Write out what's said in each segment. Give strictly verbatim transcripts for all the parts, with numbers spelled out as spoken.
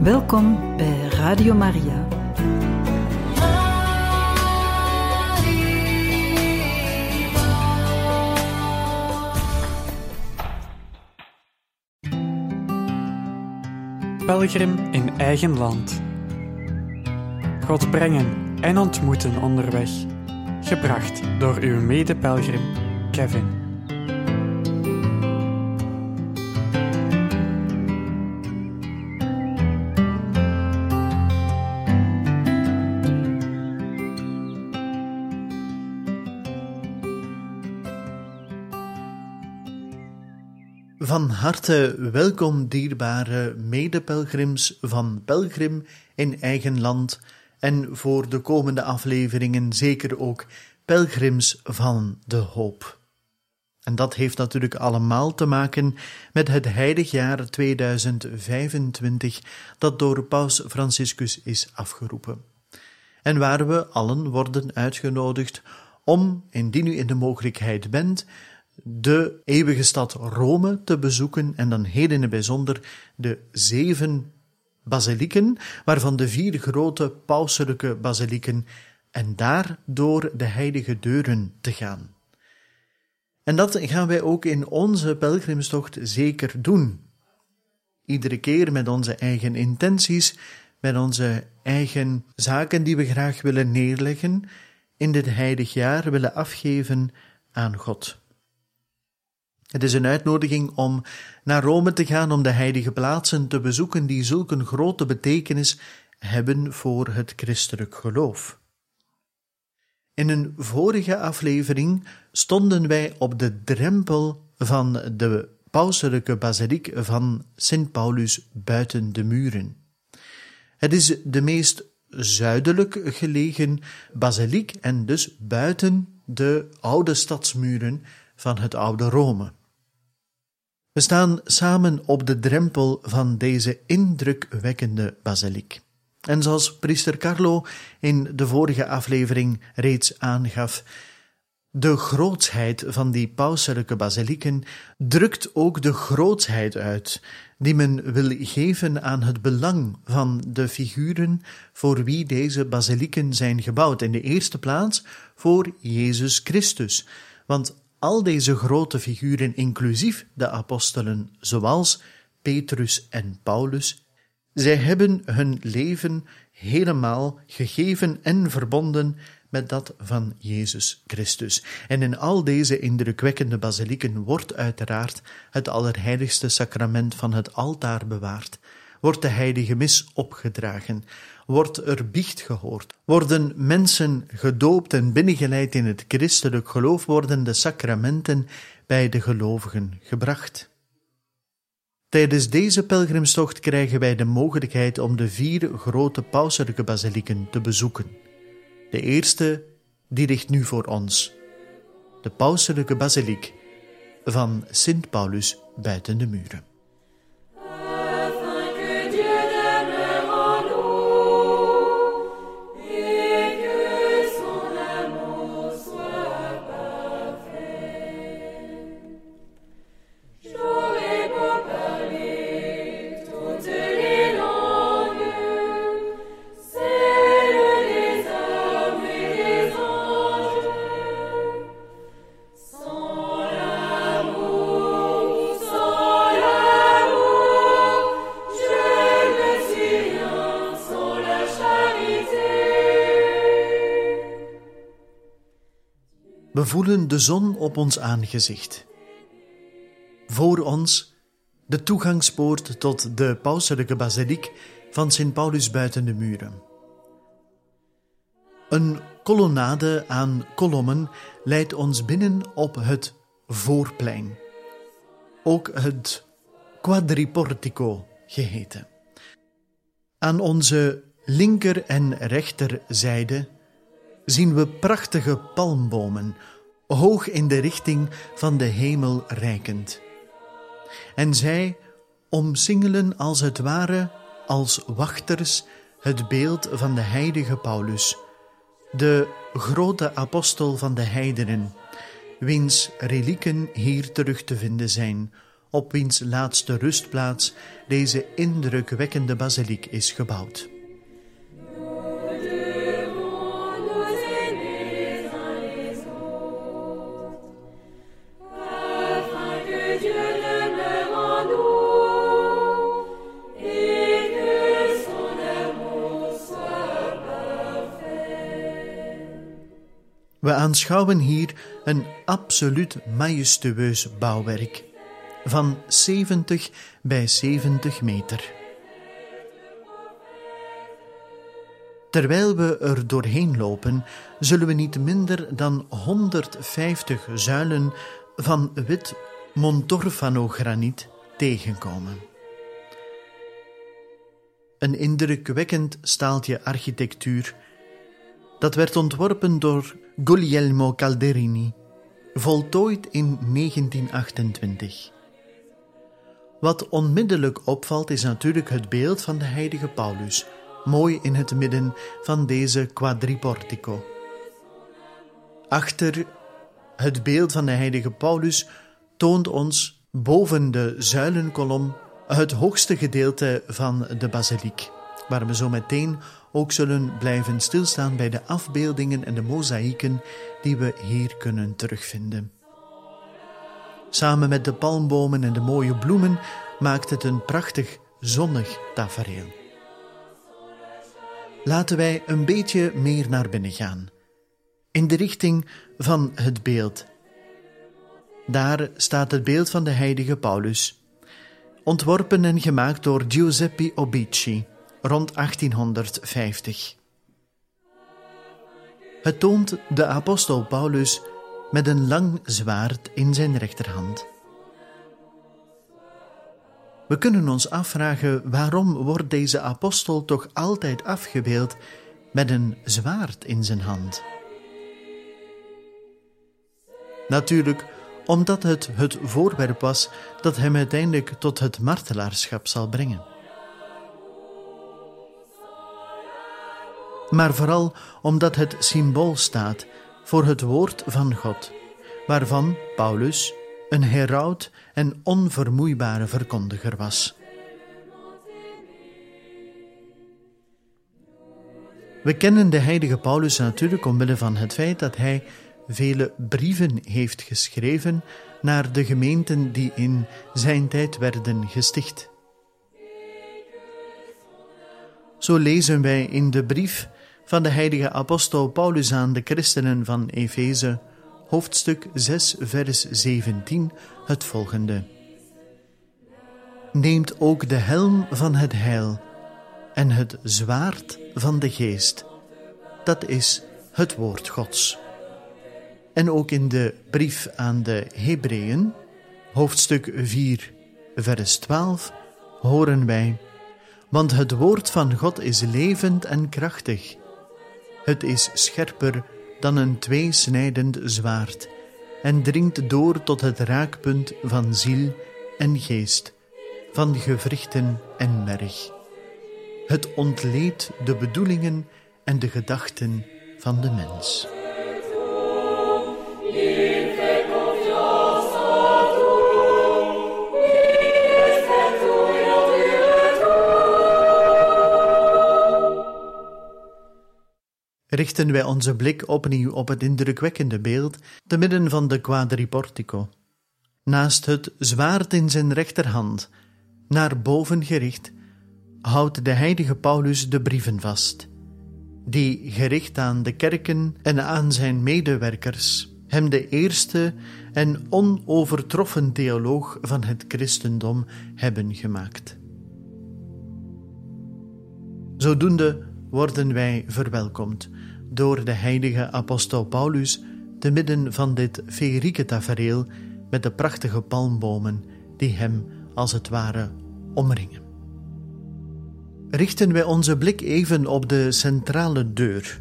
Welkom bij Radio Maria. Pelgrim in eigen land. God brengen en ontmoeten onderweg. Gebracht door uw mede-pelgrim Kevin. Van harte welkom, dierbare medepelgrims van Pelgrim in eigen land en voor de komende afleveringen zeker ook pelgrims van de hoop. En dat heeft natuurlijk allemaal te maken met het heiligjaar tweeduizend vijfentwintig dat door Paus Franciscus is afgeroepen. En waar we allen worden uitgenodigd om, indien u in de mogelijkheid bent, de eeuwige stad Rome te bezoeken en dan heden in het bijzonder de zeven basilieken, waarvan de vier grote pauselijke basilieken, en daar door de heilige deuren te gaan. En dat gaan wij ook in onze pelgrimstocht zeker doen. Iedere keer met onze eigen intenties, met onze eigen zaken die we graag willen neerleggen, in dit heilig jaar willen afgeven aan God. Het is een uitnodiging om naar Rome te gaan, om de heilige plaatsen te bezoeken die zulke grote betekenis hebben voor het christelijk geloof. In een vorige aflevering stonden wij op de drempel van de pauselijke basiliek van Sint Paulus buiten de muren. Het is de meest zuidelijk gelegen basiliek en dus buiten de oude stadsmuren van het oude Rome. We staan samen op de drempel van deze indrukwekkende basiliek. En zoals priester Carlo in de vorige aflevering reeds aangaf, de grootsheid van die pauselijke basilieken drukt ook de grootsheid uit, die men wil geven aan het belang van de figuren voor wie deze basilieken zijn gebouwd. In de eerste plaats voor Jezus Christus, want al deze grote figuren, inclusief de apostelen, zoals Petrus en Paulus, zij hebben hun leven helemaal gegeven en verbonden met dat van Jezus Christus. En in al deze indrukwekkende basilieken wordt uiteraard het allerheiligste sacrament van het altaar bewaard, wordt de heilige mis opgedragen, wordt er biecht gehoord, worden mensen gedoopt en binnengeleid in het christelijk geloof, worden de sacramenten bij de gelovigen gebracht. Tijdens deze pelgrimstocht krijgen wij de mogelijkheid om de vier grote pauselijke basilieken te bezoeken. De eerste, die ligt nu voor ons. De pauselijke basiliek van Sint Paulus buiten de muren. We voelen de zon op ons aangezicht. Voor ons de toegangspoort tot de pauselijke basiliek van Sint Paulus buiten de muren. Een kolonnade aan kolommen leidt ons binnen op het voorplein, ook het quadriportico geheten. Aan onze linker en rechterzijde zien we prachtige palmbomen, hoog in de richting van de hemel reikend. En zij omsingelen als het ware als wachters het beeld van de heilige Paulus, de grote apostel van de heidenen, wiens relieken hier terug te vinden zijn, op wiens laatste rustplaats deze indrukwekkende basiliek is gebouwd. We aanschouwen hier een absoluut majestueus bouwwerk van zeventig bij zeventig meter. Terwijl we er doorheen lopen, zullen we niet minder dan honderdvijftig zuilen van wit Montorfano-graniet tegenkomen. Een indrukwekkend staaltje architectuur dat werd ontworpen door Guglielmo Calderini, voltooid in negentien achtentwintig. Wat onmiddellijk opvalt is natuurlijk het beeld van de heilige Paulus, mooi in het midden van deze quadriportico. Achter het beeld van de heilige Paulus toont ons boven de zuilenkolom het hoogste gedeelte van de basiliek, waar we zo meteen ook zullen blijven stilstaan bij de afbeeldingen en de mozaïeken die we hier kunnen terugvinden. Samen met de palmbomen en de mooie bloemen maakt het een prachtig zonnig tafereel. Laten wij een beetje meer naar binnen gaan, in de richting van het beeld. Daar staat het beeld van de heilige Paulus, ontworpen en gemaakt door Giuseppe Obici, rond achttienhonderdvijftig. Het toont de apostel Paulus met een lang zwaard in zijn rechterhand. We kunnen ons afvragen waarom wordt deze apostel toch altijd afgebeeld met een zwaard in zijn hand? Natuurlijk omdat het het voorwerp was dat hem uiteindelijk tot het martelaarschap zal brengen. Maar vooral omdat het symbool staat voor het woord van God, waarvan Paulus een heraut en onvermoeibare verkondiger was. We kennen de heilige Paulus natuurlijk omwille van het feit dat hij vele brieven heeft geschreven naar de gemeenten die in zijn tijd werden gesticht. Zo lezen wij in de brief van de heilige apostel Paulus aan de christenen van Efeze, hoofdstuk zes, vers zeventien, het volgende. Neemt ook de helm van het heil en het zwaard van de geest, dat is het woord Gods. En ook in de brief aan de Hebreeën, hoofdstuk vier, vers twaalf, horen wij: want het woord van God is levend en krachtig. Het is scherper dan een tweesnijdend zwaard en dringt door tot het raakpunt van ziel en geest, van gewrichten en merg. Het ontleedt de bedoelingen en de gedachten van de mens. Richten wij onze blik opnieuw op het indrukwekkende beeld te midden van de quadriportico. Naast het zwaard in zijn rechterhand, naar boven gericht, houdt de heilige Paulus de brieven vast, die, gericht aan de kerken en aan zijn medewerkers, hem de eerste en onovertroffen theoloog van het christendom hebben gemaakt. Zodoende worden wij verwelkomd door de heilige apostel Paulus te midden van dit feerieke tafereel met de prachtige palmbomen die hem als het ware omringen. Richten wij onze blik even op de centrale deur.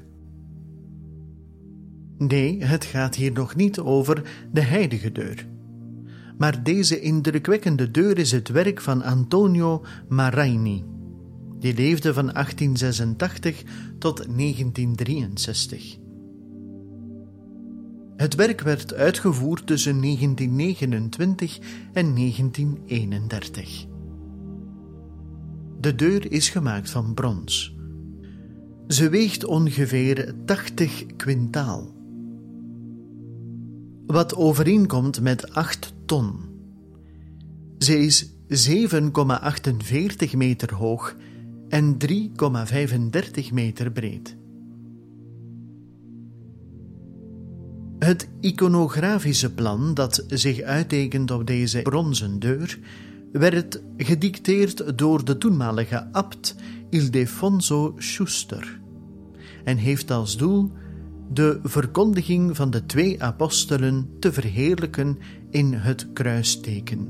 Nee, het gaat hier nog niet over de heilige deur. Maar deze indrukwekkende deur is het werk van Antonio Maraini. Die leefde van achttien zesentachtig tot negentien drieënzestig. Het werk werd uitgevoerd tussen negentien negenentwintig en negentien eenendertig. De deur is gemaakt van brons. Ze weegt ongeveer tachtig kwintaal, wat overeenkomt met acht ton. Ze is zeven komma achtenveertig meter hoog en drie komma vijfendertig meter breed. Het iconografische plan dat zich uittekent op deze bronzen deur werd gedicteerd door de toenmalige abt Ildefonso Schuster en heeft als doel de verkondiging van de twee apostelen te verheerlijken in het kruisteken.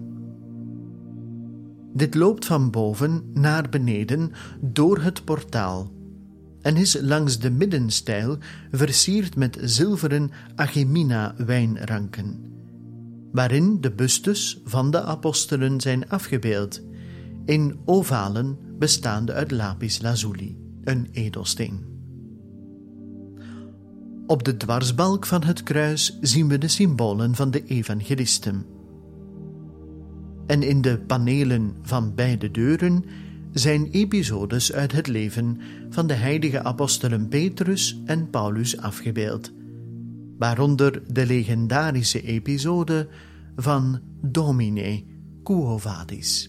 Dit loopt van boven naar beneden door het portaal en is langs de middenstijl versierd met zilveren Achemina-wijnranken, waarin de bustes van de apostelen zijn afgebeeld, in ovalen bestaande uit lapis lazuli, een edelsteen. Op de dwarsbalk van het kruis zien we de symbolen van de evangelisten. En in de panelen van beide deuren zijn episodes uit het leven van de heilige apostelen Petrus en Paulus afgebeeld, waaronder de legendarische episode van Domine Quo Vadis.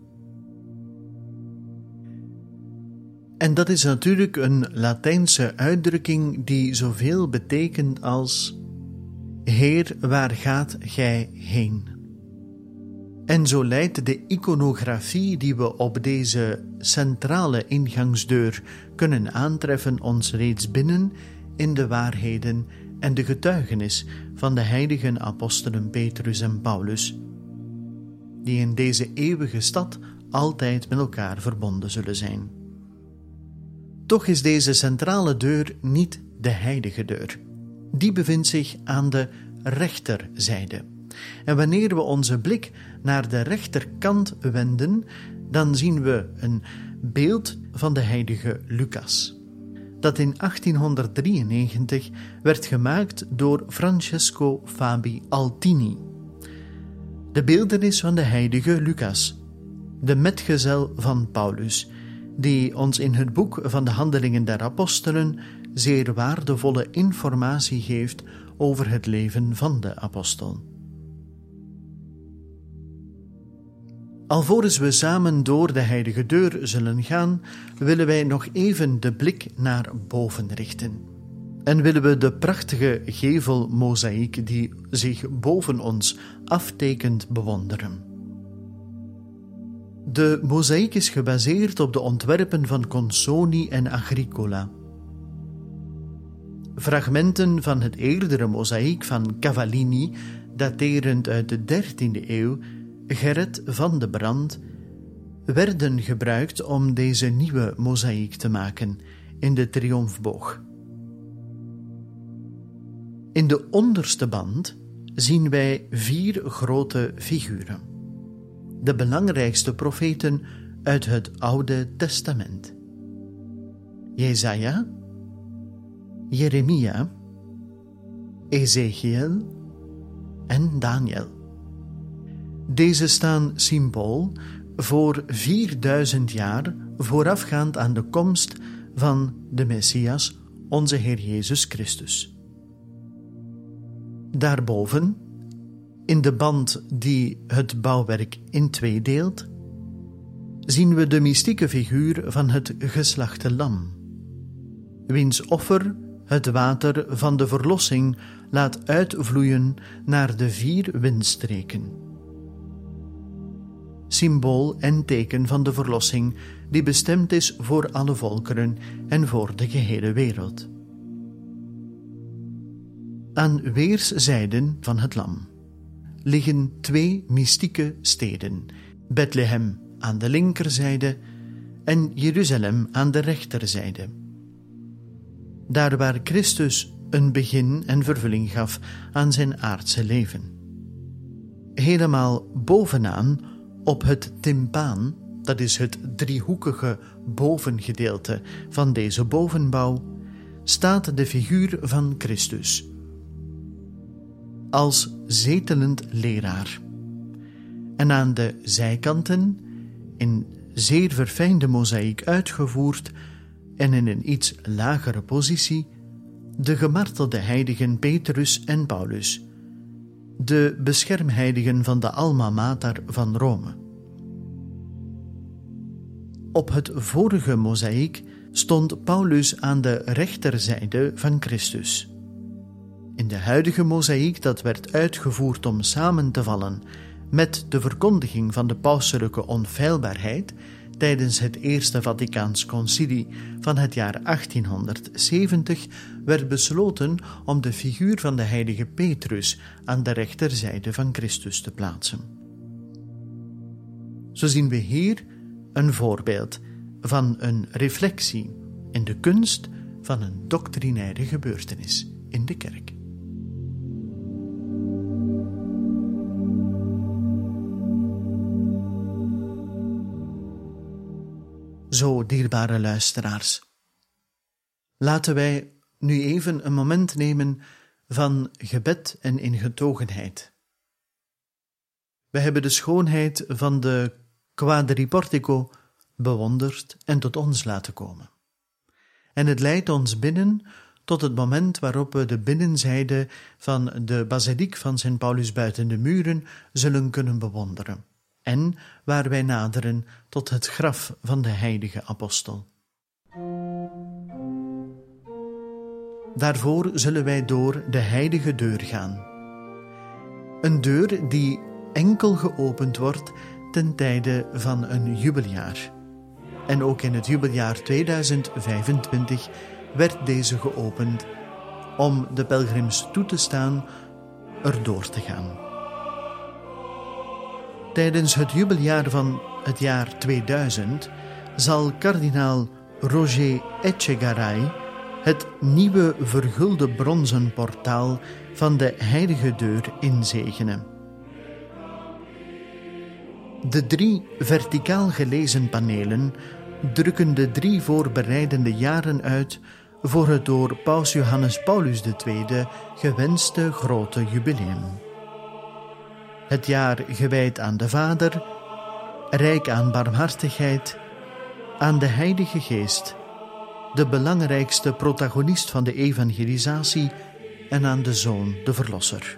En dat is natuurlijk een Latijnse uitdrukking die zoveel betekent als Heer, waar gaat gij heen? En zo leidt de iconografie die we op deze centrale ingangsdeur kunnen aantreffen ons reeds binnen in de waarheden en de getuigenis van de heilige apostelen Petrus en Paulus, die in deze eeuwige stad altijd met elkaar verbonden zullen zijn. Toch is deze centrale deur niet de heilige deur. Die bevindt zich aan de rechterzijde. En wanneer we onze blik naar de rechterkant wenden, dan zien we een beeld van de heilige Lucas, dat in achttienhonderddrieënnegentig werd gemaakt door Francesco Fabi Altini. De beeltenis van de heilige Lucas, de metgezel van Paulus, die ons in het boek van de Handelingen der Apostelen zeer waardevolle informatie geeft over het leven van de apostel. Alvorens we samen door de heilige deur zullen gaan, willen wij nog even de blik naar boven richten. En willen we de prachtige gevelmozaïek die zich boven ons aftekent bewonderen. De mozaïek is gebaseerd op de ontwerpen van Consoni en Agricola. Fragmenten van het eerdere mozaïek van Cavallini, daterend uit de dertiende eeuw, Gerrit van de Brand, werden gebruikt om deze nieuwe mozaïek te maken in de triomfboog. In de onderste band zien wij vier grote figuren, de belangrijkste profeten uit het Oude Testament: Jesaja, Jeremia, Ezekiel en Daniel. Deze staan symbool voor vierduizend jaar voorafgaand aan de komst van de Messias, onze Heer Jezus Christus. Daarboven, in de band die het bouwwerk in twee deelt, zien we de mystieke figuur van het geslachte lam, wiens offer het water van de verlossing laat uitvloeien naar de vier windstreken. Symbool en teken van de verlossing die bestemd is voor alle volkeren en voor de gehele wereld. Aan weerszijden van het lam liggen twee mystieke steden, Bethlehem aan de linkerzijde en Jeruzalem aan de rechterzijde. Daar waar Christus een begin en vervulling gaf aan zijn aardse leven. Helemaal bovenaan, op het timpaan, dat is het driehoekige bovengedeelte van deze bovenbouw, staat de figuur van Christus. als zetelend leraar. En aan de zijkanten, in zeer verfijnde mozaïek uitgevoerd en in een iets lagere positie, de gemartelde heiligen Petrus en Paulus, de beschermheiligen van de Alma Mater van Rome. Op het vorige mozaïek stond Paulus aan de rechterzijde van Christus. In de huidige mozaïek, dat werd uitgevoerd om samen te vallen met de verkondiging van de pauselijke onfeilbaarheid tijdens het Eerste Vaticaans Concilie van het jaar achttienhonderdzeventig, werd besloten om de figuur van de heilige Petrus aan de rechterzijde van Christus te plaatsen. Zo zien we hier een voorbeeld van een reflectie in de kunst van een doctrinaire gebeurtenis in de kerk. Zo, dierbare luisteraars, laten wij nu even een moment nemen van gebed en ingetogenheid. We hebben de schoonheid van de Quadriportico bewonderd en tot ons laten komen. En het leidt ons binnen tot het moment waarop we de binnenzijde van de basiliek van Sint Paulus buiten de muren zullen kunnen bewonderen, en waar wij naderen tot het graf van de heilige apostel. Daarvoor zullen wij door de heilige deur gaan. Een deur die enkel geopend wordt ten tijde van een jubeljaar. En ook in het jubeljaar tweeduizend vijfentwintig werd deze geopend om de pelgrims toe te staan erdoor te gaan. Tijdens het jubeljaar van het jaar tweeduizend zal kardinaal Roger Etchegaray het nieuwe vergulde bronzen portaal van de heilige deur inzegenen. De drie verticaal gelezen panelen drukken de drie voorbereidende jaren uit voor het door paus Johannes Paulus de Tweede gewenste grote jubileum. Het jaar gewijd aan de Vader, rijk aan barmhartigheid, aan de Heilige Geest, de belangrijkste protagonist van de evangelisatie, en aan de Zoon, de Verlosser.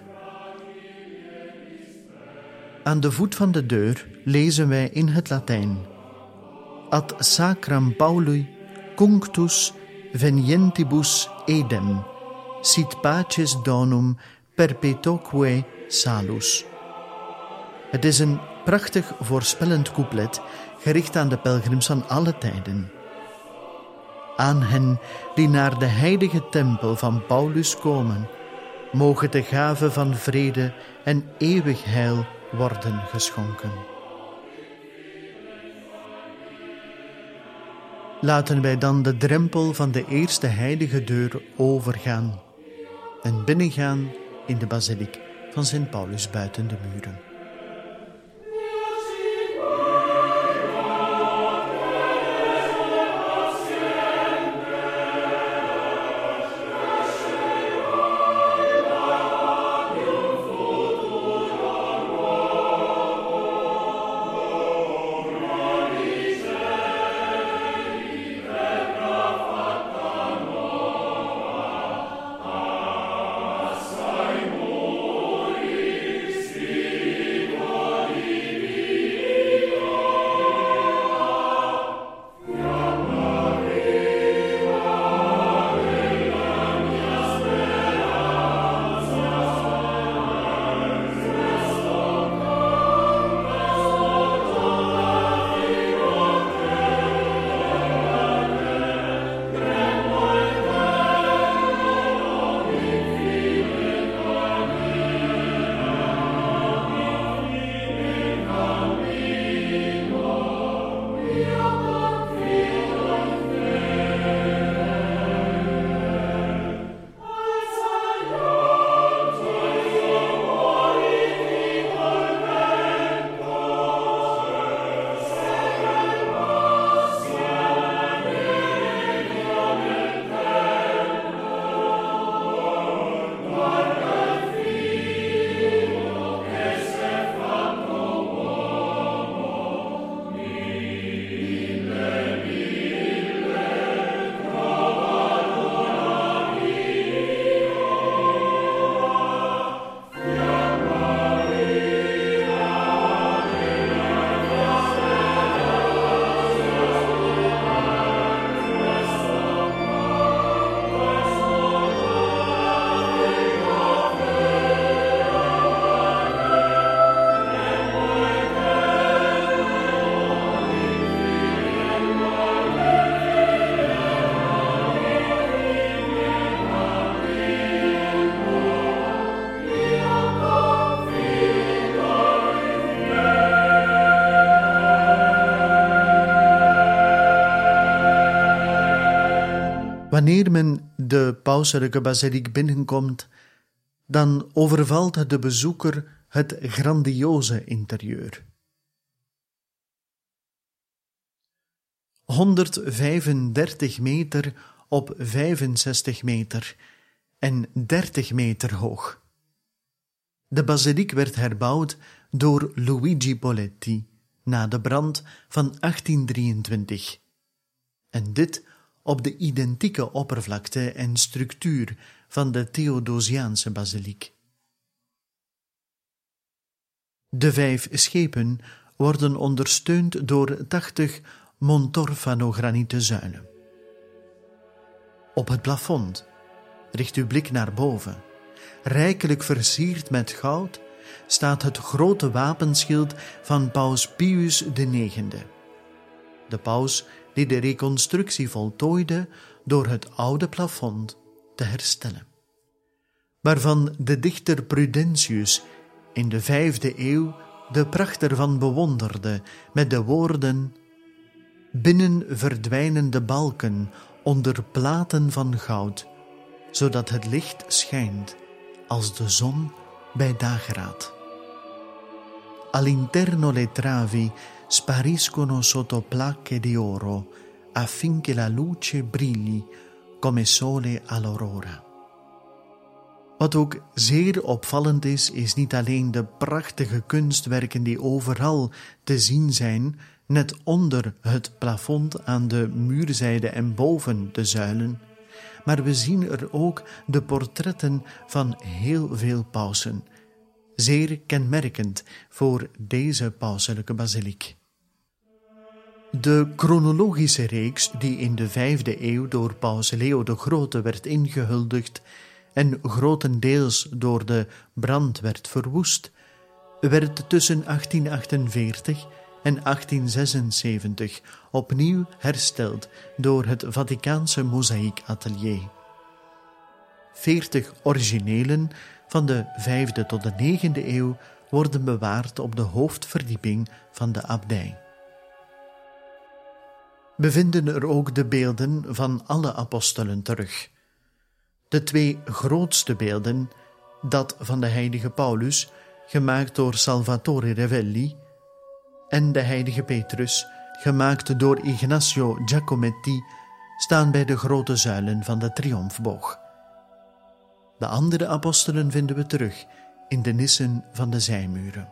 Aan de voet van de deur lezen wij in het Latijn: Ad sacram Pauli cunctus venientibus edem, sit paces donum perpetuque salus. Het is een prachtig voorspellend couplet gericht aan de pelgrims van alle tijden. Aan hen die naar de heilige tempel van Paulus komen, mogen de gave van vrede en eeuwig heil worden geschonken. Laten wij dan de drempel van de eerste heilige deur overgaan en binnengaan in de basiliek van Sint Paulus buiten de muren. Sai moris Wanneer men de pauselijke basiliek binnenkomt, dan overvalt de bezoeker het grandioze interieur. honderdvijfendertig meter op vijfenzestig meter en dertig meter hoog. De basiliek werd herbouwd door Luigi Poletti na de brand van achttien drieëntwintig. En dit op de identieke oppervlakte en structuur van de Theodosiaanse basiliek. De vijf schepen worden ondersteund door tachtig Montorfano-granieten zuilen. Op het plafond richt uw blik naar boven. Rijkelijk versierd met goud staat het grote wapenschild van paus Pius de negende. De paus die de reconstructie voltooide door het oude plafond te herstellen, waarvan de dichter Prudentius in de vijfde eeuw de pracht ervan bewonderde met de woorden: binnen verdwijnen de balken onder platen van goud, zodat het licht schijnt als de zon bij dageraad. All'interno le travi spariscono sotto placche di oro, affinché la luce brilli come sole all'aurora. Wat ook zeer opvallend is, is niet alleen de prachtige kunstwerken die overal te zien zijn, net onder het plafond aan de muurzijde en boven de zuilen, maar we zien er ook de portretten van heel veel pausen, zeer kenmerkend voor deze pauselijke basiliek. De chronologische reeks die in de vijfde eeuw door paus Leo de Grote werd ingehuldigd en grotendeels door de brand werd verwoest, werd tussen achttien achtenveertig en achttien zesenzeventig opnieuw hersteld door het Vaticaanse mozaïekatelier. Veertig originelen van de vijfde tot de negende eeuw worden bewaard op de hoofdverdieping van de abdij. We vinden er ook de beelden van alle apostelen terug. De twee grootste beelden, dat van de heilige Paulus, gemaakt door Salvatore Revelli, en de heilige Petrus, gemaakt door Ignazio Giacometti, staan bij de grote zuilen van de triomfboog. De andere apostelen vinden we terug in de nissen van de zijmuren.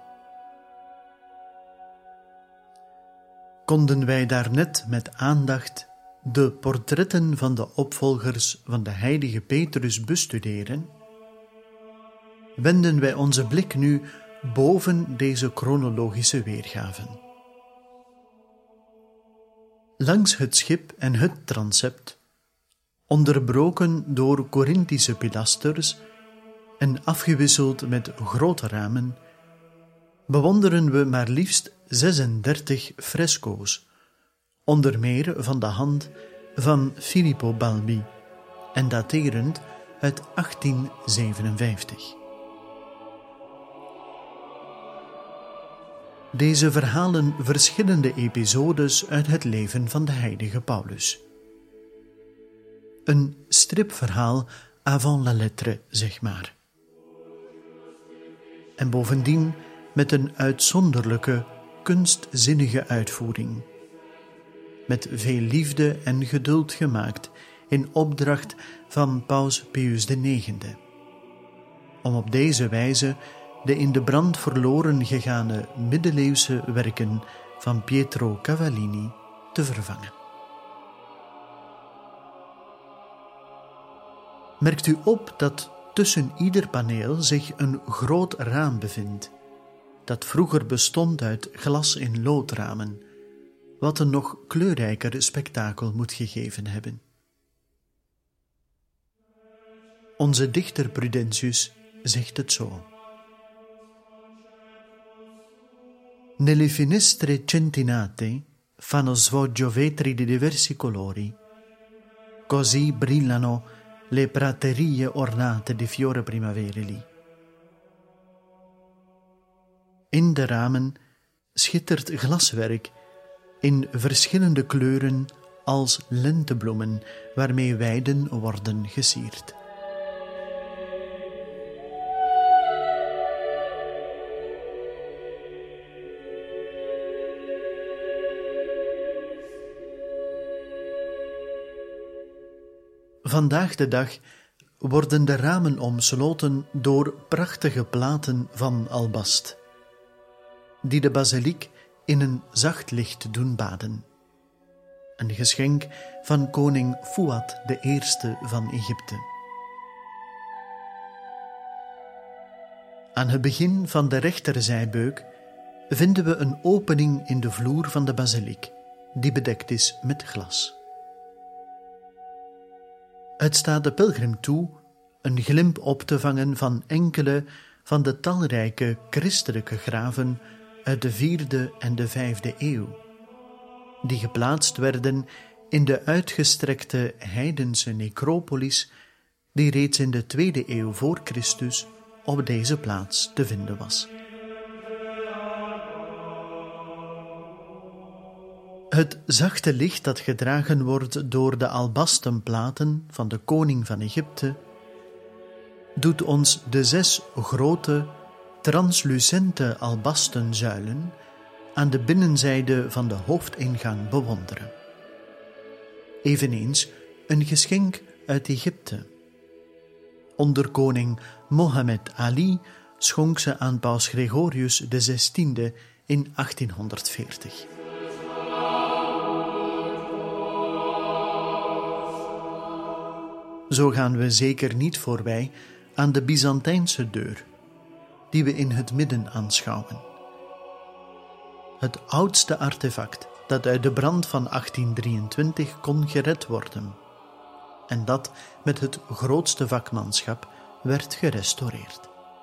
Konden wij daarnet met aandacht de portretten van de opvolgers van de heilige Petrus bestuderen, wenden wij onze blik nu boven deze chronologische weergaven. Langs het schip en het transept, onderbroken door Corinthische pilasters en afgewisseld met grote ramen, bewonderen we maar liefst zesendertig fresco's, onder meer van de hand van Filippo Balbi en daterend uit achttien zevenenvijftig. Deze verhalen verschillende episodes uit het leven van de heilige Paulus. Een stripverhaal avant la lettre, zeg maar. En bovendien met een uitzonderlijke, kunstzinnige uitvoering. Met veel liefde en geduld gemaakt in opdracht van paus Pius de negende. Om op deze wijze de in de brand verloren gegane middeleeuwse werken van Pietro Cavallini te vervangen. Merkt u op dat tussen ieder paneel zich een groot raam bevindt, dat vroeger bestond uit glas- in loodramen, wat een nog kleurrijker spektakel moet gegeven hebben. Onze dichter Prudentius zegt het zo: Nelle finestre centinate fanno svoggio vetri di diversi colori, così brillano le praterie ornate di fiori primaverili. In de ramen schittert glaswerk in verschillende kleuren als lentebloemen waarmee weiden worden gesierd. Vandaag de dag worden de ramen omsloten door prachtige platen van albast, die de basiliek in een zacht licht doen baden. Een geschenk van koning Fuad de Eerste van Egypte. Aan het begin van de rechterzijbeuk vinden we een opening in de vloer van de basiliek, die bedekt is met glas. Het staat de pelgrim toe een glimp op te vangen van enkele van de talrijke christelijke graven uit de vierde en de vijfde eeuw, die geplaatst werden in de uitgestrekte heidense necropolis die reeds in de tweede eeuw voor Christus op deze plaats te vinden was. Het zachte licht dat gedragen wordt door de albasten platen van de koning van Egypte doet ons de zes grote, translucente albasten zuilen aan de binnenzijde van de hoofdingang bewonderen. Eveneens een geschenk uit Egypte. Onder koning Mohammed Ali schonk ze aan paus Gregorius de zestiende in achttienhonderdveertig. Zo gaan we zeker niet voorbij aan de Byzantijnse deur, die we in het midden aanschouwen. Het oudste artefact dat uit de brand van achttien drieëntwintig kon gered worden, en dat met het grootste vakmanschap werd gerestaureerd.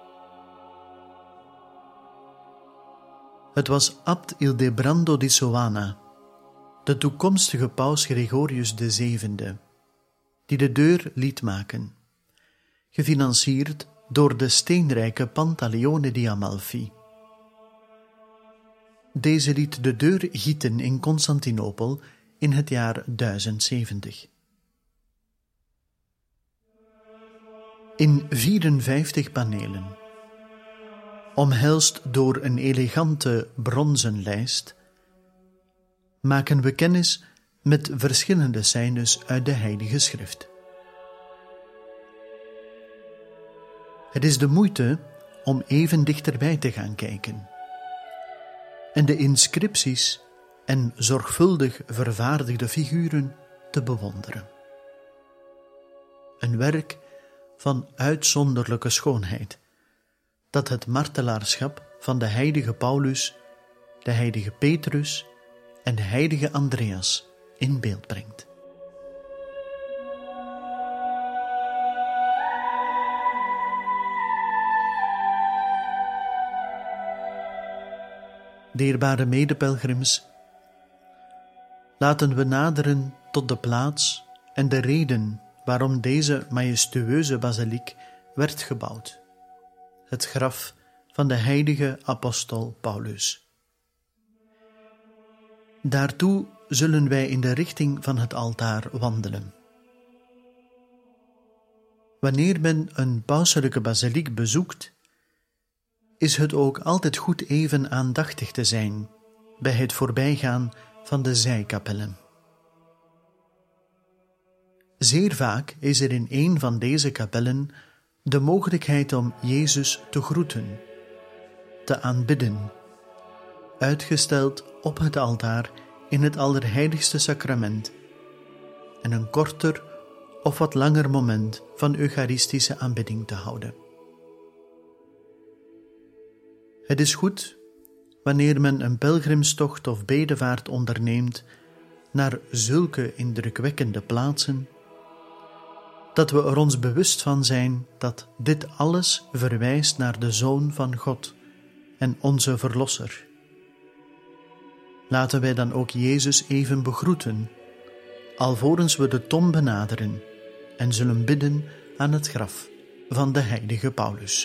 Het was abt Ildebrando di Soana, de toekomstige paus Gregorius de Zevende, die de deur liet maken, gefinancierd door de steenrijke Pantaleone di Amalfi. Deze liet de deur gieten in Constantinopel in het jaar duizend zeventig. In vierenvijftig panelen, omhelst door een elegante bronzen lijst, maken we kennis met verschillende scènes uit de Heilige Schrift. Het is de moeite om even dichterbij te gaan kijken en de inscripties en zorgvuldig vervaardigde figuren te bewonderen. Een werk van uitzonderlijke schoonheid, dat het martelaarschap van de heilige Paulus, de heilige Petrus en de heilige Andreas in beeld brengt. Dierbare medepelgrims, laten we naderen tot de plaats en de reden waarom deze majestueuze basiliek werd gebouwd, het graf van de heilige apostel Paulus. Daartoe zullen wij in de richting van het altaar wandelen. Wanneer men een pauselijke basiliek bezoekt, is het ook altijd goed even aandachtig te zijn bij het voorbijgaan van de zijkapellen. Zeer vaak is er in een van deze kapellen de mogelijkheid om Jezus te groeten, te aanbidden, uitgesteld op het altaar in het allerheiligste sacrament en een korter of wat langer moment van eucharistische aanbidding te houden. Het is goed, wanneer men een pelgrimstocht of bedevaart onderneemt naar zulke indrukwekkende plaatsen, dat we er ons bewust van zijn dat dit alles verwijst naar de Zoon van God en onze Verlosser. Laten wij dan ook Jezus even begroeten, alvorens we de tom benaderen en zullen bidden aan het graf van de heilige Paulus.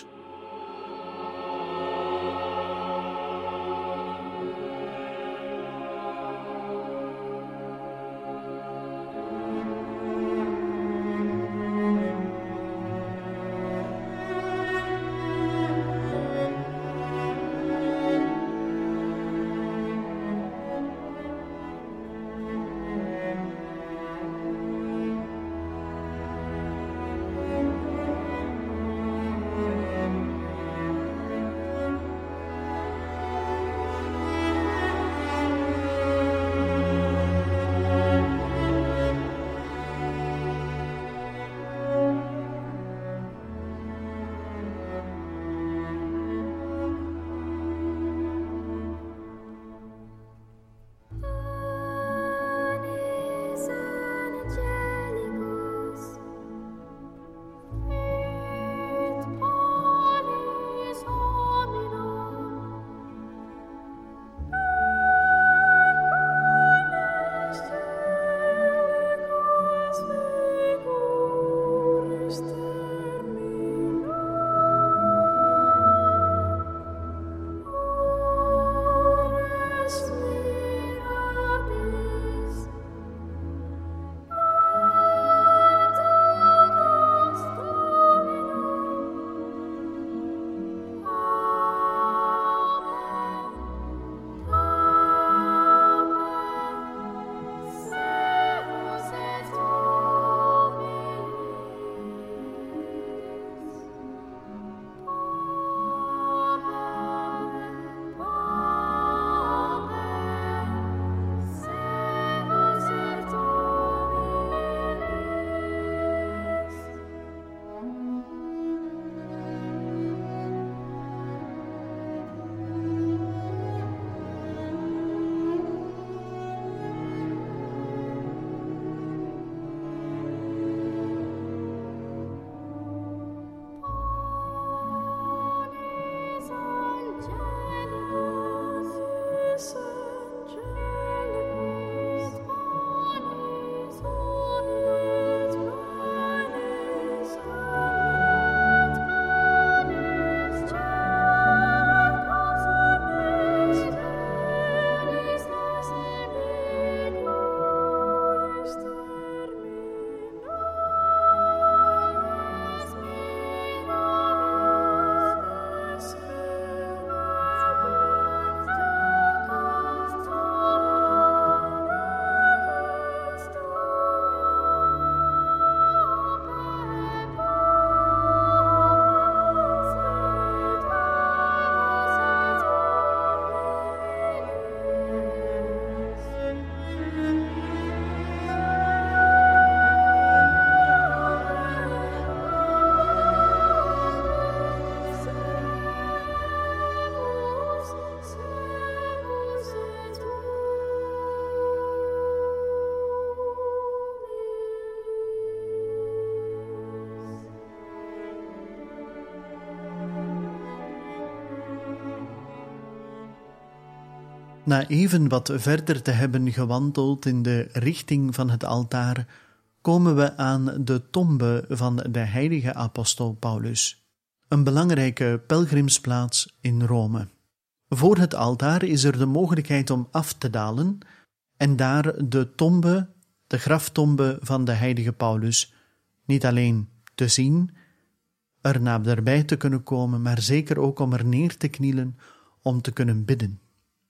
Na even wat verder te hebben gewandeld in de richting van het altaar, komen we aan de tombe van de heilige apostel Paulus, een belangrijke pelgrimsplaats in Rome. Voor het altaar is er de mogelijkheid om af te dalen en daar de tombe, de graftombe van de heilige Paulus, niet alleen te zien, er naderbij te kunnen komen, maar zeker ook om er neer te knielen om te kunnen bidden.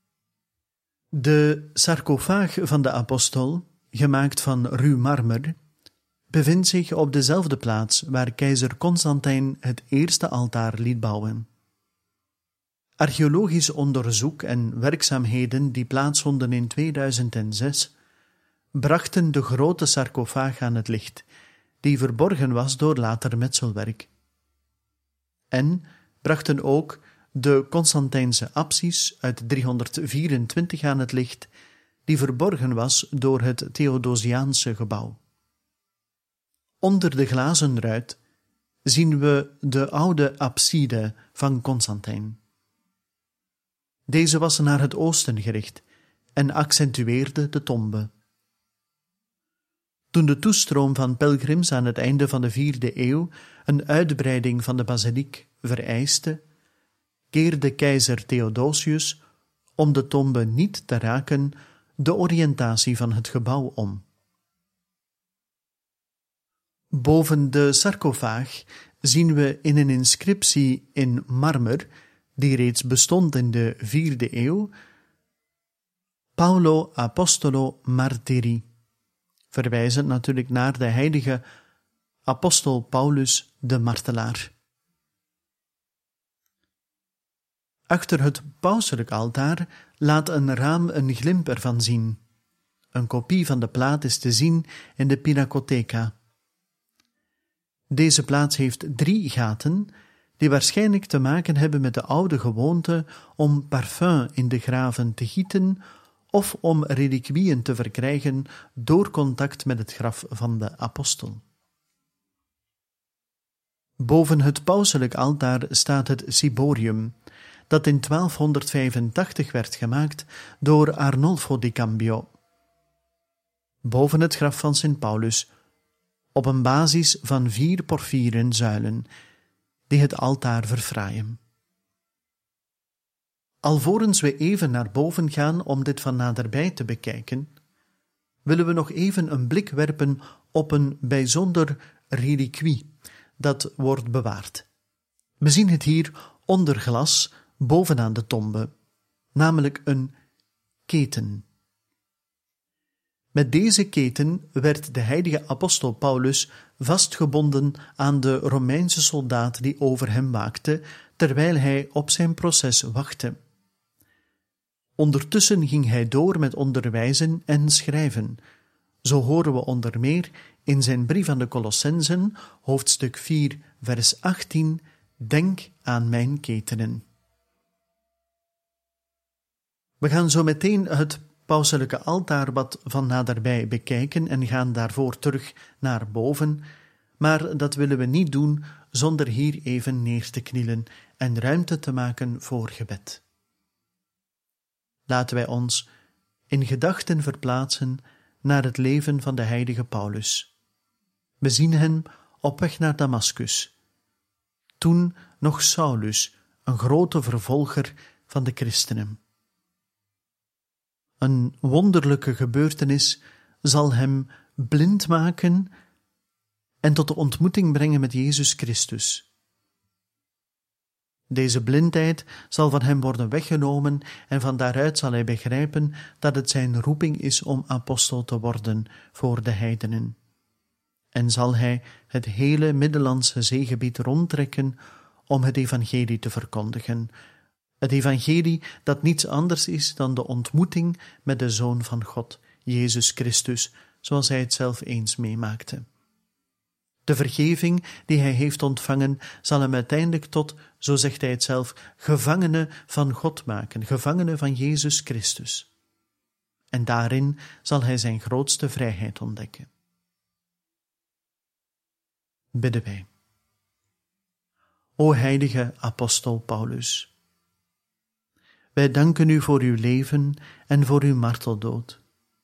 De sarcofaag van de apostel, gemaakt van ruw marmer, bevindt zich op dezelfde plaats waar keizer Constantijn het eerste altaar liet bouwen. Archeologisch onderzoek en werkzaamheden die plaatsvonden in tweeduizend zes brachten de grote sarcofaag aan het licht, die verborgen was door later metselwerk. En brachten ook de Constantijnse apsis uit driehonderdvierentwintig aan het licht, die verborgen was door het Theodosiaanse gebouw. Onder de glazen ruit zien we de oude apside van Constantijn. Deze was naar het oosten gericht en accentueerde de tombe. Toen de toestroom van pelgrims aan het einde van de vierde eeuw een uitbreiding van de basiliek vereiste, keerde keizer Theodosius, om de tombe niet te raken, de oriëntatie van het gebouw om. Boven de sarcofaag zien we in een inscriptie in marmer, die reeds bestond in de vierde eeuw, Paulo Apostolo Martyri, verwijzend natuurlijk naar de heilige apostel Paulus de martelaar. Achter het pauselijk altaar laat een raam een glimp ervan zien. Een kopie van de plaat is te zien in de Pinacotheca. Deze plaats heeft drie gaten, die waarschijnlijk te maken hebben met de oude gewoonte om parfum in de graven te gieten of om reliquieën te verkrijgen door contact met het graf van de apostel. Boven het pauselijk altaar staat het ciborium, dat in twaalfhonderdvijfentachtig werd gemaakt door Arnolfo di Cambio. Boven het graf van Sint Paulus, op een basis van vier porfieren zuilen, die het altaar verfraaien. Alvorens we even naar boven gaan om dit van naderbij te bekijken, willen we nog even een blik werpen op een bijzonder reliquie dat wordt bewaard. We zien het hier onder glas bovenaan de tombe, namelijk een keten. Met deze keten werd de heilige apostel Paulus vastgebonden aan de Romeinse soldaat die over hem waakte, terwijl hij op zijn proces wachtte. Ondertussen ging hij door met onderwijzen en schrijven. Zo horen we onder meer in zijn brief aan de Colossenzen, hoofdstuk vier, vers achttien, denk aan mijn ketenen. We gaan zo meteen het pauselijke altaar wat van naderbij bekijken en gaan daarvoor terug naar boven, maar dat willen we niet doen zonder hier even neer te knielen en ruimte te maken voor gebed. Laten wij ons in gedachten verplaatsen naar het leven van de heilige Paulus. We zien hem op weg naar Damaskus, toen nog Saulus, een grote vervolger van de christenen. Een wonderlijke gebeurtenis zal hem blind maken en tot de ontmoeting brengen met Jezus Christus. Deze blindheid zal van hem worden weggenomen en van daaruit zal hij begrijpen dat het zijn roeping is om apostel te worden voor de heidenen. En zal hij het hele Middellandse zeegebied rondtrekken om het evangelie te verkondigen. Het evangelie dat niets anders is dan de ontmoeting met de Zoon van God, Jezus Christus, zoals hij het zelf eens meemaakte. De vergeving die hij heeft ontvangen zal hem uiteindelijk tot, zo zegt hij het zelf, gevangene van God maken, gevangene van Jezus Christus. En daarin zal hij zijn grootste vrijheid ontdekken. Bidden wij. O heilige apostel Paulus, Wij danken u voor uw leven en voor uw marteldood.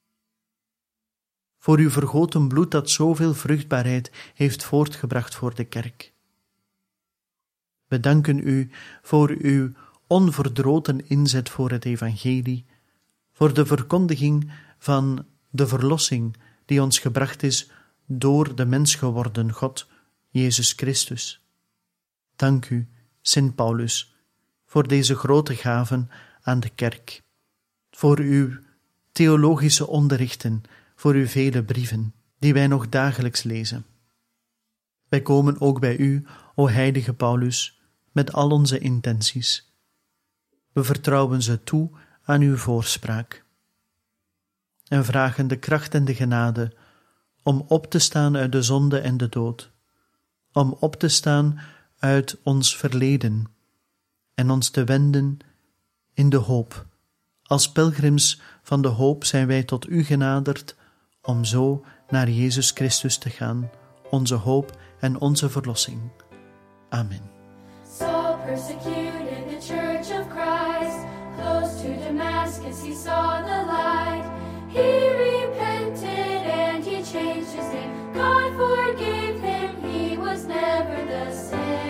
Voor uw vergoten bloed dat zoveel vruchtbaarheid heeft voortgebracht voor de kerk. We danken u voor uw onverdroten inzet voor het evangelie, voor de verkondiging van de verlossing die ons gebracht is door de mens geworden God, Jezus Christus. Dank u, Sint Paulus, voor deze grote gaven aan de kerk, voor uw theologische onderrichten, voor uw vele brieven, die wij nog dagelijks lezen. Wij komen ook bij u, o heilige Paulus, met al onze intenties. We vertrouwen ze toe aan uw voorspraak en vragen de kracht en de genade om op te staan uit de zonde en de dood, om op te staan uit ons verleden en ons te wenden in de hoop. Als pelgrims van de hoop zijn wij tot u genaderd om zo naar Jezus Christus te gaan, onze hoop en onze verlossing. Amen. Saul persecuted the church of Christ. Close to Damascus he saw the light. He repented and he changed his name. God forgave him, he was never the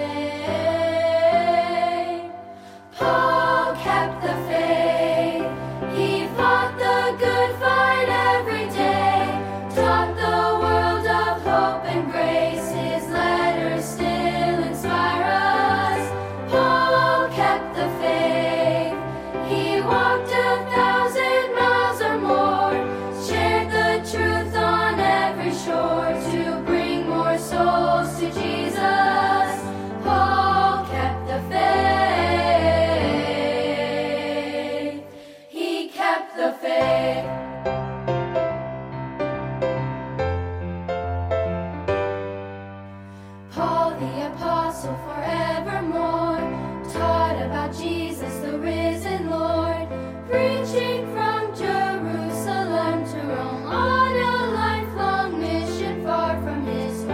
same. Paul kept the faith. He fought the good fight every day. Taught the world of hope and grace. His letters still inspire us. Paul kept the faith. He walked a thousand miles or more. Shared the truth on every shore to bring more souls to Jesus. Paul kept the faith. He kept the faith. Paul the apostle forevermore taught about Jesus the risen Lord, preaching from Jerusalem to Rome on a lifelong mission far from his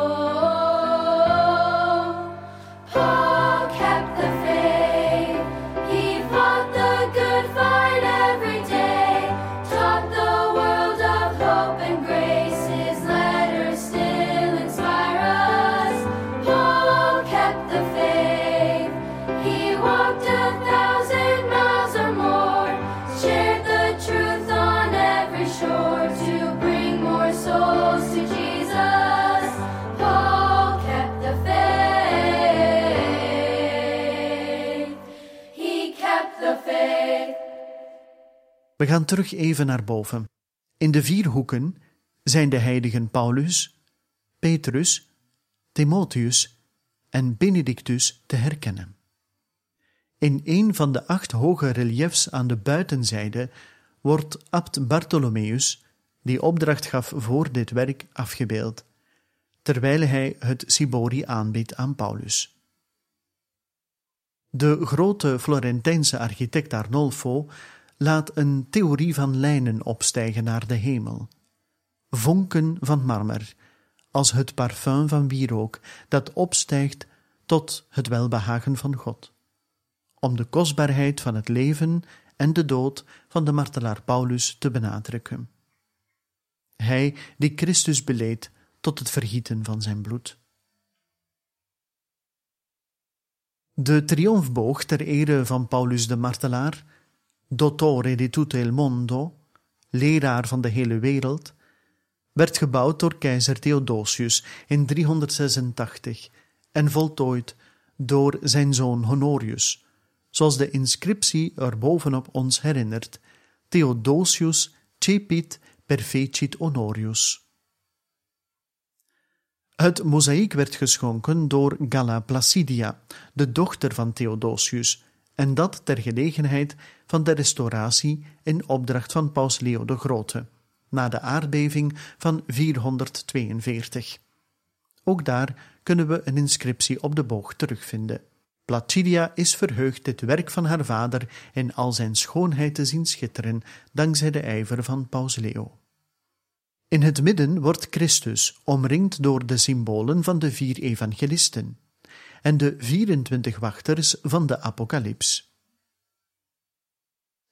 home. Paul kept the faith. He fought the good fight every day, taught the world of hope and grace. His letters still inspire us. Paul kept the faith. He walked a thousand miles or more, shared the truth on every shore to bring more souls to Jesus. Paul kept the faith. He kept the faith. We gaan terug even naar boven. In de vier hoeken zijn de heiligen Paulus, Petrus, Timotheus en Benedictus te herkennen. In een van de acht hoge reliefs aan de buitenzijde wordt abt Bartholomeus, die opdracht gaf voor dit werk, afgebeeld, terwijl hij het cibori aanbiedt aan Paulus. De grote Florentijnse architect Arnolfo laat een theorie van lijnen opstijgen naar de hemel. Vonken van marmer, als het parfum van wierook dat opstijgt tot het welbehagen van God, om de kostbaarheid van het leven en de dood van de martelaar Paulus te benadrukken. Hij die Christus beleed tot het vergieten van zijn bloed. De triomfboog ter ere van Paulus de martelaar, dottore di tutto il mondo, leraar van de hele wereld, werd gebouwd door keizer Theodosius in driehonderdzesentachtig en voltooid door zijn zoon Honorius, zoals de inscriptie er bovenop ons herinnert: Theodosius cepit perfecit Honorius. Het mozaïek werd geschonken door Galla Placidia, de dochter van Theodosius, en dat ter gelegenheid van de restauratie in opdracht van Paus Leo de Grote, na de aardbeving van vierhonderdtweeënveertig. Ook daar kunnen we een inscriptie op de boog terugvinden. Placidia is verheugd dit werk van haar vader in al zijn schoonheid te zien schitteren, dankzij de ijver van Paus Leo. In het midden wordt Christus omringd door de symbolen van de vier evangelisten en de vierentwintig wachters van de Apocalyps.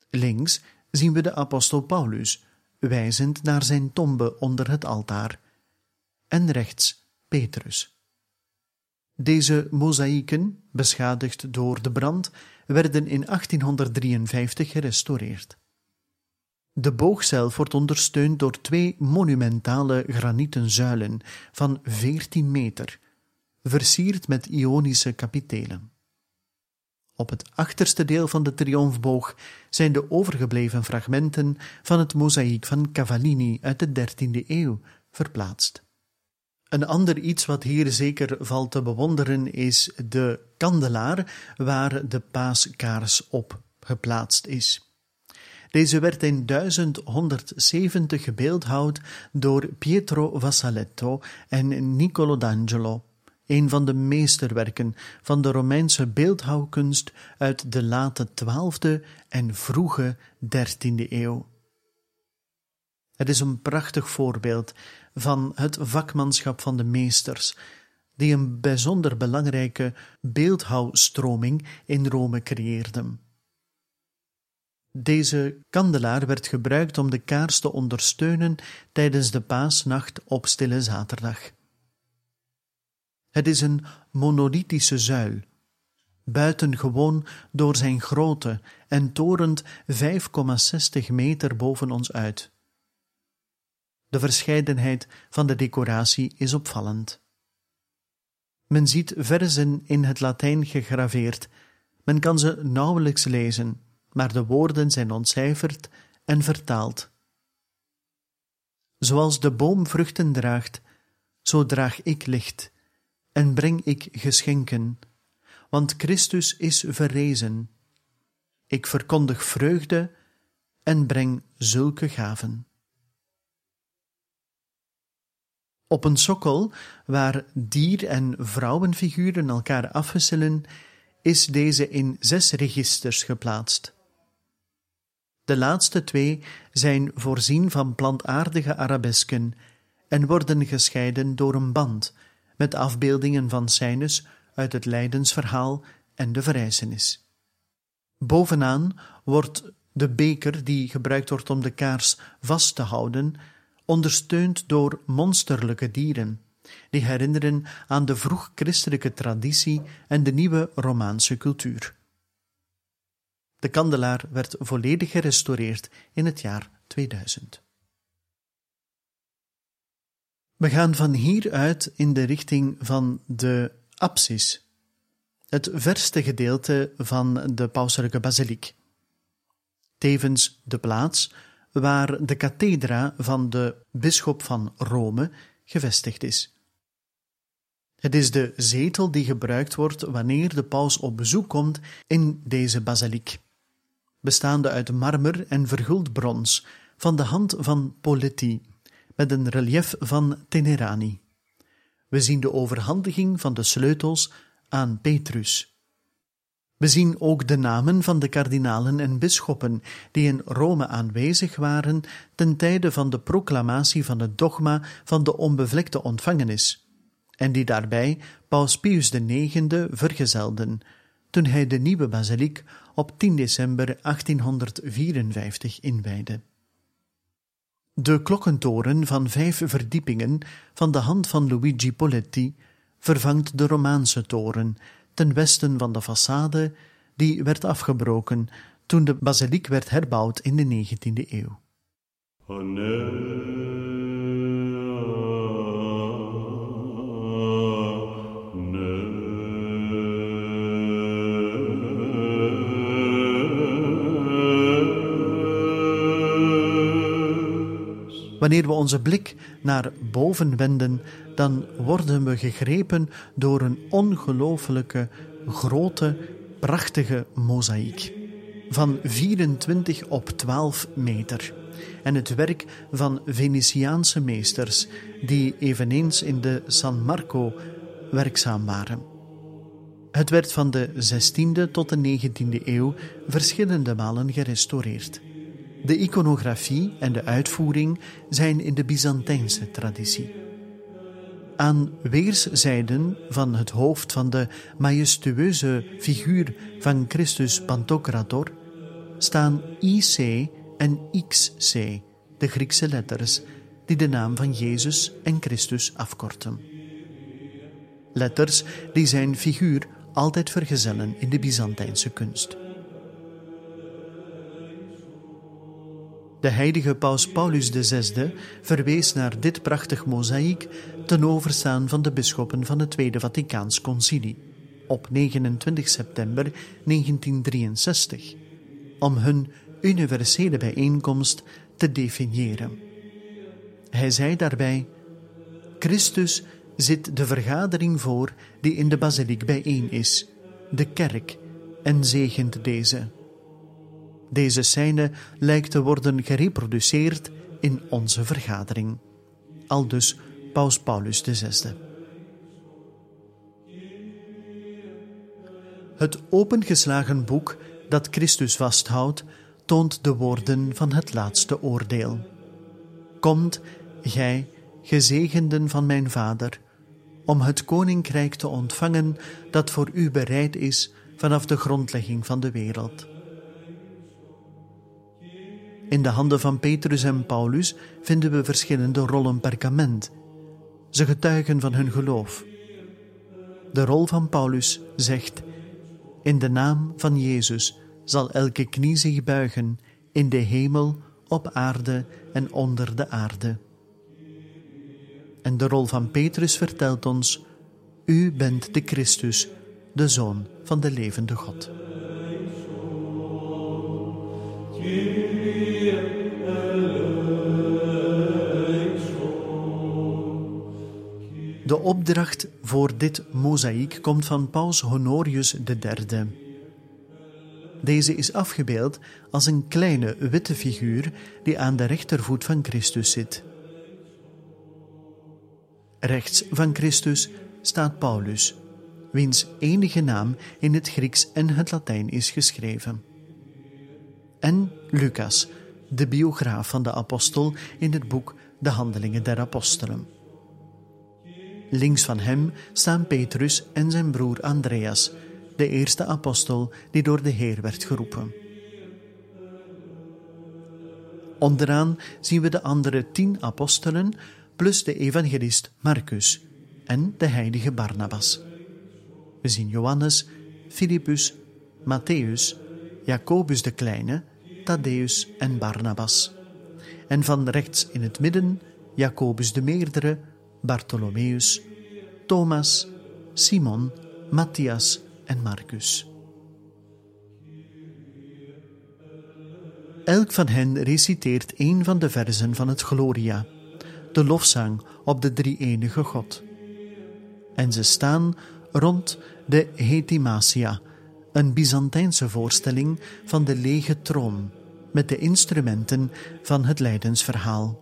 Links zien we de apostel Paulus, wijzend naar zijn tombe onder het altaar. En rechts Petrus. Deze mozaïeken, beschadigd door de brand, werden in achttienhonderddrieënvijftig gerestaureerd. De boog zelf wordt ondersteund door twee monumentale granieten zuilen van veertien meter, versierd met Ionische kapitelen. Op het achterste deel van de triomfboog zijn de overgebleven fragmenten van het mozaïek van Cavallini uit de dertiende eeuw verplaatst. Een ander iets wat hier zeker valt te bewonderen is de kandelaar waar de paaskaars op geplaatst is. Deze werd in duizend honderdzeventig gebeeldhouwd door Pietro Vassaletto en Niccolò d'Angelo, een van de meesterwerken van de Romeinse beeldhouwkunst uit de late twaalfde en vroege dertiende eeuw. Het is een prachtig voorbeeld van het vakmanschap van de meesters, die een bijzonder belangrijke beeldhouwstroming in Rome creëerden. Deze kandelaar werd gebruikt om de kaars te ondersteunen tijdens de paasnacht op Stille Zaterdag. Het is een monolithische zuil, buitengewoon door zijn grootte en torent vijf komma zestig meter boven ons uit. De verscheidenheid van de decoratie is opvallend. Men ziet verzen in het Latijn gegraveerd. Men kan ze nauwelijks lezen, maar de woorden zijn ontcijferd en vertaald. Zoals de boom vruchten draagt, zo draag ik licht en breng ik geschenken, want Christus is verrezen. Ik verkondig vreugde en breng zulke gaven. Op een sokkel, waar dier- en vrouwenfiguren elkaar afwisselen, is deze in zes registers geplaatst. De laatste twee zijn voorzien van plantaardige arabesken en worden gescheiden door een band met afbeeldingen van scènes uit het lijdensverhaal en de verrijzenis. Bovenaan wordt de beker die gebruikt wordt om de kaars vast te houden, ondersteund door monsterlijke dieren, die herinneren aan de vroeg-christelijke traditie en de nieuwe Romaanse cultuur. De kandelaar werd volledig gerestaureerd in het jaar tweeduizend. We gaan van hieruit in de richting van de apsis, het verste gedeelte van de pauselijke basiliek. Tevens de plaats waar de kathedra van de bisschop van Rome gevestigd is. Het is de zetel die gebruikt wordt wanneer de paus op bezoek komt in deze basiliek, bestaande uit marmer en verguld brons van de hand van Poletti, met een relief van Tenerani. We zien de overhandiging van de sleutels aan Petrus. We zien ook de namen van de kardinalen en bisschoppen die in Rome aanwezig waren ten tijde van de proclamatie van het dogma van de onbevlekte ontvangenis, en die daarbij Paus Pius de negende vergezelden, toen hij de nieuwe basiliek op tien december achttienhonderdvierenvijftig inwijdde. De klokkentoren van vijf verdiepingen van de hand van Luigi Poletti vervangt de Romaanse toren ten westen van de façade, die werd afgebroken toen de basiliek werd herbouwd in de negentiende eeuw. Wanneer we onze blik naar boven wenden, dan worden we gegrepen door een ongelooflijke, grote, prachtige mozaïek van vierentwintig op twaalf meter en het werk van Venetiaanse meesters die eveneens in de San Marco werkzaam waren. Het werd van de zestiende tot de negentiende eeuw verschillende malen gerestaureerd. De iconografie en de uitvoering zijn in de Byzantijnse traditie. Aan weerszijden van het hoofd van de majestueuze figuur van Christus Pantocrator staan I C en X C, de Griekse letters die de naam van Jezus en Christus afkorten. Letters die zijn figuur altijd vergezellen in de Byzantijnse kunst. De heilige paus Paulus de zesde verwees naar dit prachtig mozaïek ten overstaan van de bisschoppen van het Tweede Vaticaans Concilie op negenentwintig september negentien drieënzestig, om hun universele bijeenkomst te definiëren. Hij zei daarbij: Christus zit de vergadering voor die in de basiliek bijeen is, de kerk, en zegent deze. Deze scène lijkt te worden gereproduceerd in onze vergadering. Aldus paus Paulus de zesde. Het opengeslagen boek dat Christus vasthoudt, toont de woorden van het laatste oordeel. Komt, gij, gezegenden van mijn Vader, om het koninkrijk te ontvangen dat voor u bereid is vanaf de grondlegging van de wereld. In de handen van Petrus en Paulus vinden we verschillende rollen perkament. Ze getuigen van hun geloof. De rol van Paulus zegt: in de naam van Jezus zal elke knie zich buigen, in de hemel, op aarde en onder de aarde. En de rol van Petrus vertelt ons: u bent de Christus, de Zoon van de levende God. De opdracht voor dit mozaïek komt van paus Honorius de derde. Deze is afgebeeld als een kleine witte figuur die aan de rechtervoet van Christus zit. Rechts van Christus staat Paulus, wiens enige naam in het Grieks en het Latijn is geschreven. En Lucas, de biograaf van de apostel in het boek De Handelingen der Apostelen. Links van hem staan Petrus en zijn broer Andreas, de eerste apostel die door de Heer werd geroepen. Onderaan zien we de andere tien apostelen plus de evangelist Marcus en de heilige Barnabas. We zien Johannes, Filippus, Matthäus, Jacobus de Kleine, Thaddäus en Barnabas. En van rechts in het midden Jacobus de Meerdere, Bartholomeus, Thomas, Simon, Matthias en Marcus. Elk van hen reciteert een van de verzen van het Gloria, de lofzang op de drie-enige God. En ze staan rond de Hetimasia, een Byzantijnse voorstelling van de lege troon, met de instrumenten van het lijdensverhaal.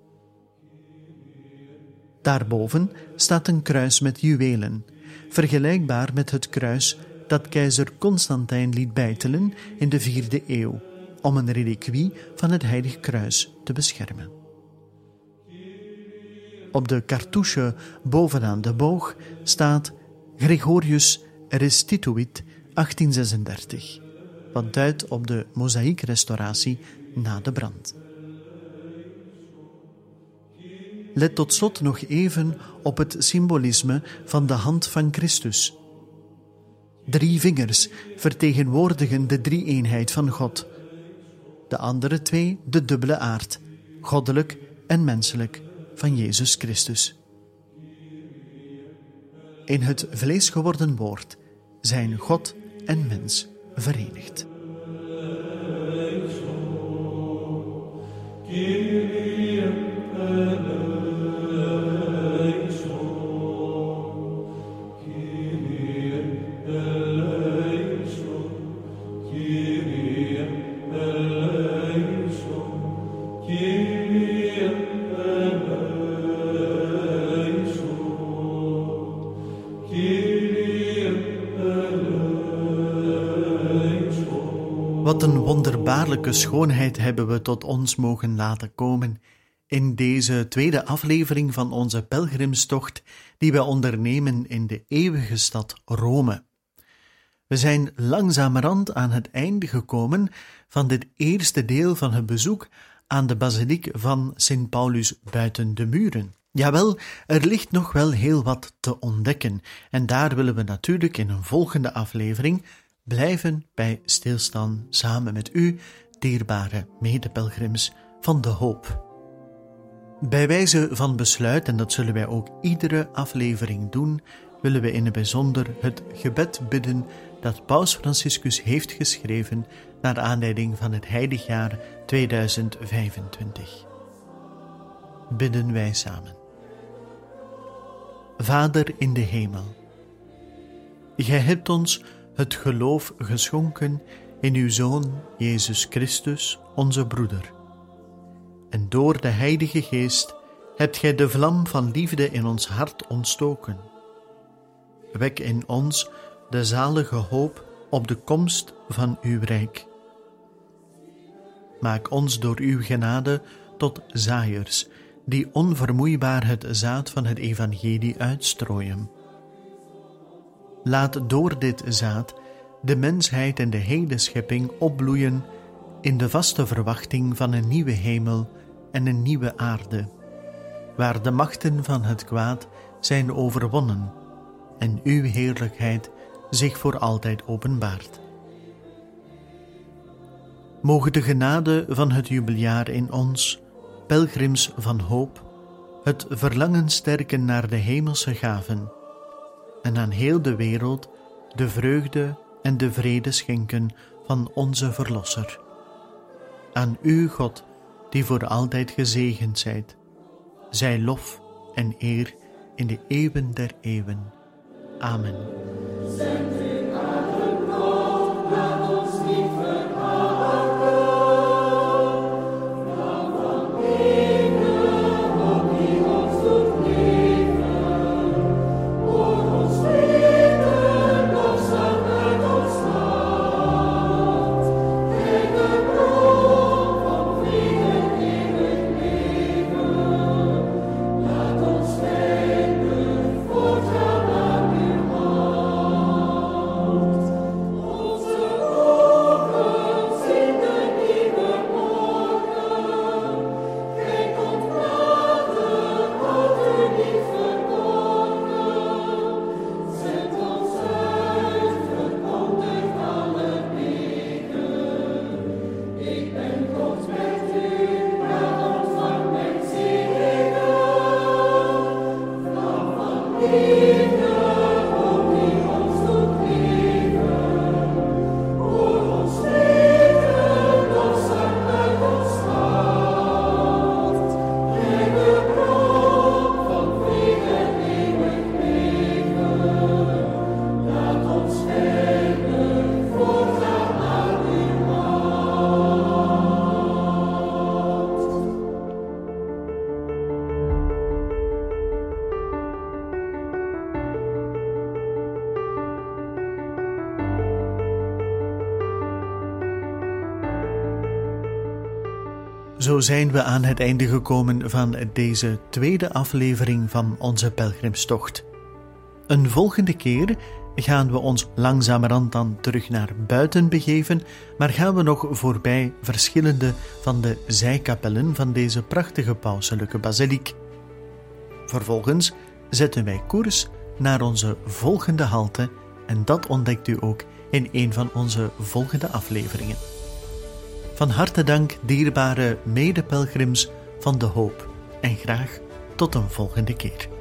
Daarboven staat een kruis met juwelen, vergelijkbaar met het kruis dat keizer Constantijn liet beitelen in de vierde eeuw, om een reliquie van het Heilig Kruis te beschermen. Op de cartouche bovenaan de boog staat Gregorius Restituit achttien zesendertig, wat duidt op de mozaïekrestauratie na de brand. Let tot slot nog even op het symbolisme van de hand van Christus. Drie vingers vertegenwoordigen de drie-eenheid van God. De andere twee de dubbele aard, goddelijk en menselijk, van Jezus Christus. In het vlees geworden woord zijn God en mens verenigd. Wat een wonderbaarlijke schoonheid hebben we tot ons mogen laten komen in deze tweede aflevering van onze pelgrimstocht die we ondernemen in de eeuwige stad Rome. We zijn langzamerhand aan het einde gekomen van dit eerste deel van het bezoek aan de basiliek van Sint Paulus buiten de muren. Jawel, er ligt nog wel heel wat te ontdekken en daar willen we natuurlijk in een volgende aflevering blijven bij stilstaan samen met u, dierbare medepelgrims van de hoop. Bij wijze van besluit, en dat zullen wij ook iedere aflevering doen, willen we in het bijzonder het gebed bidden dat Paus Franciscus heeft geschreven naar aanleiding van het heiligjaar tweeduizend vijfentwintig. Bidden wij samen. Vader in de hemel, Gij hebt ons het geloof geschonken in uw Zoon Jezus Christus, onze broeder. En door de Heilige Geest hebt Gij de vlam van liefde in ons hart ontstoken. Wek in ons de zalige hoop op de komst van uw rijk. Maak ons door uw genade tot zaaiers, die onvermoeibaar het zaad van het evangelie uitstrooien. Laat door dit zaad de mensheid en de hele schepping opbloeien in de vaste verwachting van een nieuwe hemel en een nieuwe aarde, waar de machten van het kwaad zijn overwonnen en uw heerlijkheid zich voor altijd openbaart. Mogen de genade van het jubeljaar in ons, pelgrims van hoop, het verlangen sterken naar de hemelse gaven en aan heel de wereld de vreugde en de vrede schenken van onze Verlosser. Aan u, God, die voor altijd gezegend zijt, zij lof en eer in de eeuwen der eeuwen. Amen. Zo zijn we aan het einde gekomen van deze tweede aflevering van onze pelgrimstocht. Een volgende keer gaan we ons langzamerhand dan terug naar buiten begeven, maar gaan we nog voorbij verschillende van de zijkapellen van deze prachtige pauselijke basiliek. Vervolgens zetten wij koers naar onze volgende halte en dat ontdekt u ook in een van onze volgende afleveringen. Van harte dank, dierbare medepelgrims van de hoop, en graag tot een volgende keer.